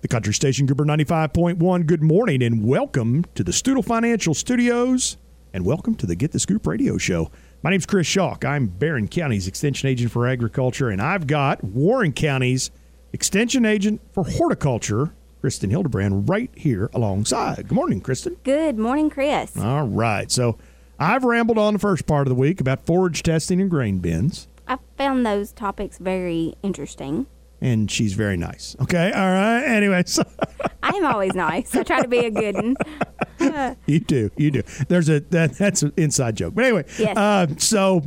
The Country Station Grouper 95.1. Good morning and welcome to the Studel Financial Studios and welcome to the Get the Scoop radio show. My name's Chris Schalk. I'm Barron County's Extension Agent for Agriculture, and I've got Warren County's Extension Agent for Horticulture, Kristen Hildebrand, right here alongside. Good morning, Kristen. Good morning, Chris. All right. So I've rambled on the first part of the week about forage testing and grain bins. I found those topics very interesting. And she's very nice. Okay, all right. Anyway, so I'm always nice. I try to be a good one. You do. That's an inside joke. But anyway, yes. So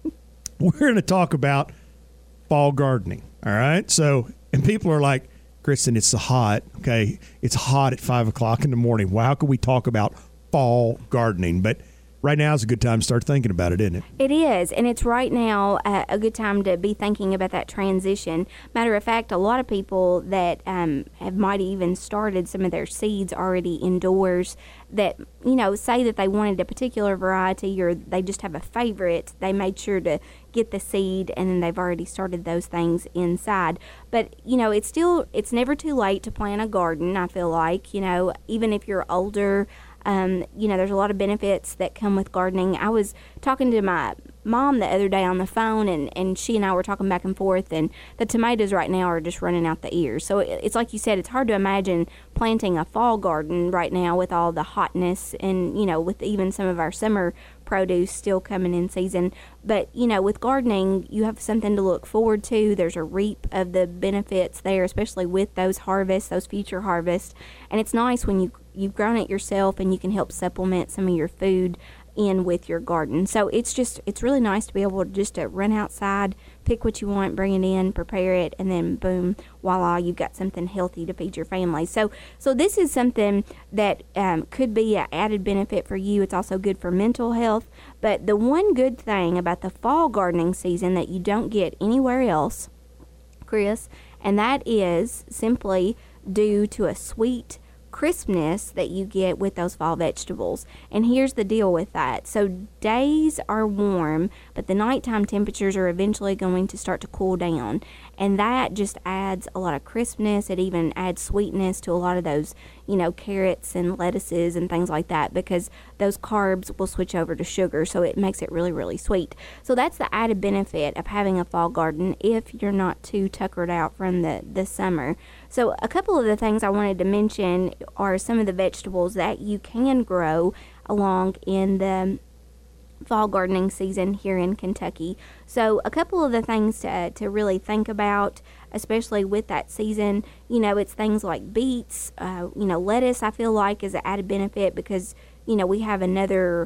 we're going to talk about fall gardening. All right. So, and people are like, Kristen, it's hot. Okay, it's hot at 5 o'clock in the morning. Well, how can we talk about fall gardening? But right now is a good time to start thinking about it, isn't it? It is, and it's right now a good time to be thinking about that transition. Matter of fact, a lot of people that have might even started some of their seeds already indoors that, you know, say that they wanted a particular variety or they just have a favorite. They made sure to get the seed, and then they've already started those things inside. But, you know, it's never too late to plant a garden, I feel like. You know, even if you're older, you know, there's a lot of benefits that come with gardening. I was talking to my mom the other day on the phone, and she and I were talking back and forth, and the tomatoes right now are just running out the ears. So it's like you said, it's hard to imagine planting a fall garden right now with all the hotness and, you know, with even some of our summer produce still coming in season. But, you know, with gardening, you have something to look forward to. There's a reap of the benefits there, especially with those harvests, those future harvests. And it's nice when you've grown it yourself and you can help supplement some of your food in with your garden. So it's really nice to be able to run outside, pick what you want, bring it in, prepare it, and then boom, voila, you've got something healthy to feed your family. So this is something that could be an added benefit for you. It's also good for mental health. But the one good thing about the fall gardening season that you don't get anywhere else, Chris, and that is simply due to a sweet crispness that you get with those fall vegetables. And here's the deal with that. So days are warm, but the nighttime temperatures are eventually going to start to cool down. And that just adds a lot of crispness. It even adds sweetness to a lot of those, you know, carrots and lettuces and things like that, because those carbs will switch over to sugar. So it makes it really, really sweet. So that's the added benefit of having a fall garden if you're not too tuckered out from the summer. So a couple of the things I wanted to mention are some of the vegetables that you can grow along in the fall gardening season here in Kentucky. So a couple of the things to really think about, especially with that season, you know, it's things like beets, you know, lettuce I feel like is an added benefit because, you know, we have another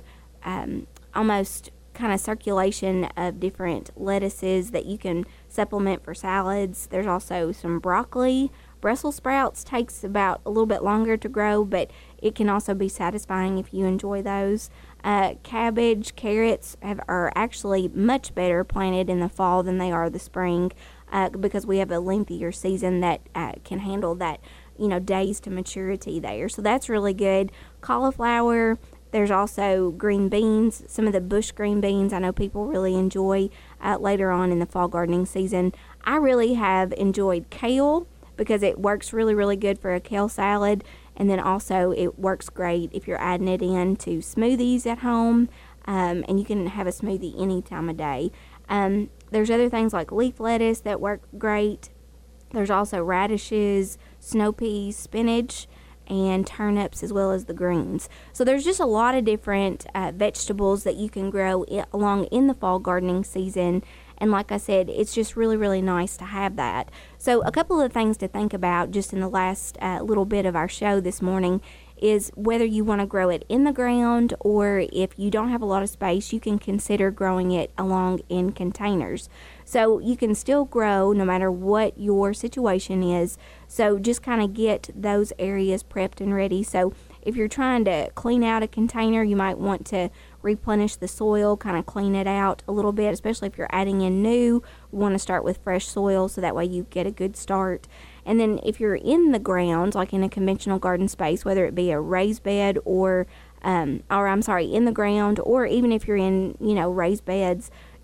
almost kind of circulation of different lettuces that you can supplement for salads. There's also some broccoli. Brussels sprouts takes about a little bit longer to grow, but it can also be satisfying if you enjoy those. Cabbage, carrots are actually much better planted in the fall than they are the spring because we have a lengthier season that can handle that, you know, days to maturity there. So that's really good. Cauliflower. There's also green beans, some of the bush green beans I know people really enjoy later on in the fall gardening season. I really have enjoyed kale because it works really, really good for a kale salad. And then also it works great if you're adding it into smoothies at home. And you can have a smoothie any time of day. There's other things like leaf lettuce that work great. There's also radishes, snow peas, spinach, and turnips as well as the greens. So there's just a lot of different vegetables that you can grow along in the fall gardening season. And like I said, it's just really, really nice to have that. So a couple of things to think about just in the last little bit of our show this morning is whether you want to grow it in the ground or if you don't have a lot of space, you can consider growing it along in containers. So you can still grow no matter what your situation is. So just kind of get those areas prepped and ready. So if you're trying to clean out a container, you might want to replenish the soil, kind of clean it out a little bit, especially if you're adding in new. You want to start with fresh soil so that way you get a good start. And then if you're in the ground, like in a conventional garden space, whether it be a raised bed or in the ground, or even if you're in, raised beds,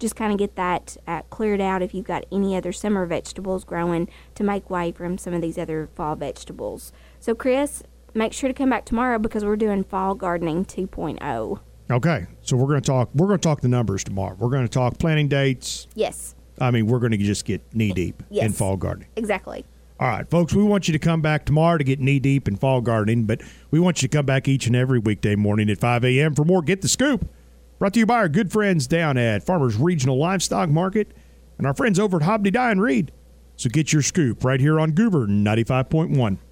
just kind of get that cleared out if you've got any other summer vegetables growing to make way from some of these other fall vegetables. So, Chris, make sure to come back tomorrow because we're doing Fall Gardening 2.0. Okay, so we're going to talk the numbers tomorrow. We're going to talk planting dates. Yes. I mean, we're going to just get knee deep in fall gardening. Exactly. All right, folks, we want you to come back tomorrow to get knee deep in fall gardening, but we want you to come back each and every weekday morning at 5 a.m. for more Get the Scoop. Brought to you by our good friends down at Farmers Regional Livestock Market and our friends over at Hobby Dye and Reed. So get your scoop right here on Goober 95.1.